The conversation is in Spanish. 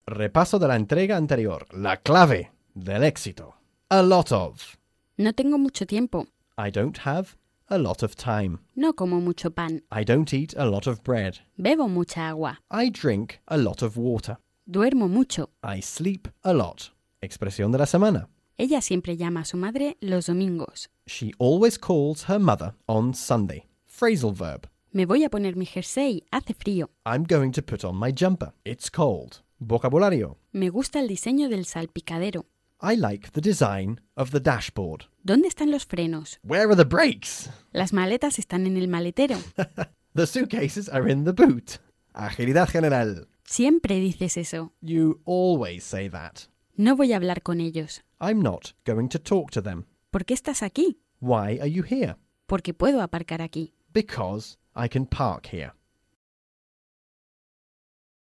Repaso de la entrega anterior. La clave del éxito. A lot of. No tengo mucho tiempo. I don't have a lot of time. No como mucho pan. I don't eat a lot of bread. Bebo mucha agua. I drink a lot of water. Duermo mucho. I sleep a lot. Expresión de la semana. Ella siempre llama a su madre los domingos. She always calls her mother on Sunday. Phrasal verb. Me voy a poner mi jersey, hace frío. I'm going to put on my jumper. It's cold. Vocabulario. Me gusta el diseño del salpicadero. I like the design of the dashboard. ¿Dónde están los frenos? Where are the brakes? Las maletas están en el maletero. The suitcases are in the boot. Agilidad general. Siempre dices eso. You always say that. No voy a hablar con ellos. I'm not going to talk to them. ¿Por qué estás aquí? Why are you here? Porque puedo aparcar aquí. Because I can park here.